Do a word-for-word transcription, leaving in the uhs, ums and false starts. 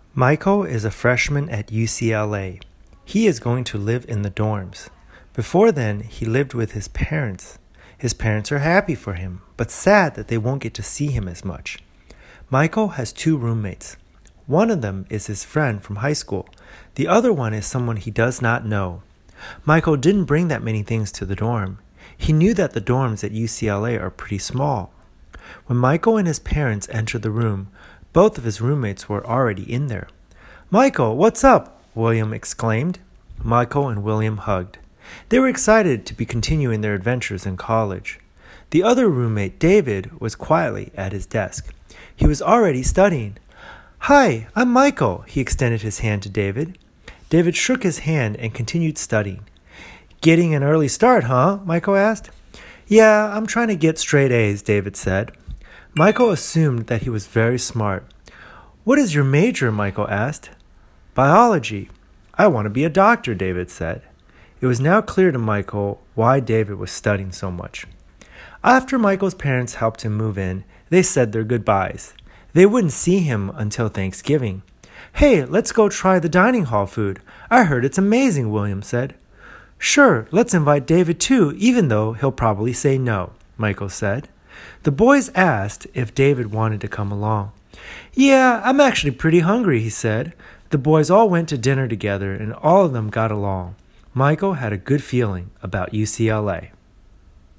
Michael is a freshman at U C L A. He is going to live in the dorms. Before then, he lived with his parents. His parents are happy for him, but sad that they won't get to see him as much. Michael has two roommates. One of them is his friend from high school. The other one is someone he does not know. Michael didn't bring that many things to the dorm. He knew that the dorms at U C L A are pretty small. When Michael and his parents entered the room, both of his roommates were already in there. "Michael, what's up?" William exclaimed. Michael and William hugged. They were excited to be continuing their adventures in college. The other roommate, David, was quietly at his desk. He was already studying. "Hi, I'm Michael," he extended his hand to David. David shook his hand and continued studying. "Getting an early start, huh?" Michael asked. "Yeah, I'm trying to get straight A's," David said. Michael assumed that he was very smart. "What is your major?" Michael asked. "Biology. I want to be a doctor," David said. It was now clear to Michael why David was studying so much. After Michael's parents helped him move in, they said their goodbyes. They wouldn't see him until Thanksgiving. "Hey, let's go try the dining hall food. I heard it's amazing," William said. "Sure, let's invite David too, even though he'll probably say no," Michael said. The boys asked if David wanted to come along. "Yeah, I'm actually pretty hungry," he said. The boys all went to dinner together and all of them got along. Michael had a good feeling about U C L A.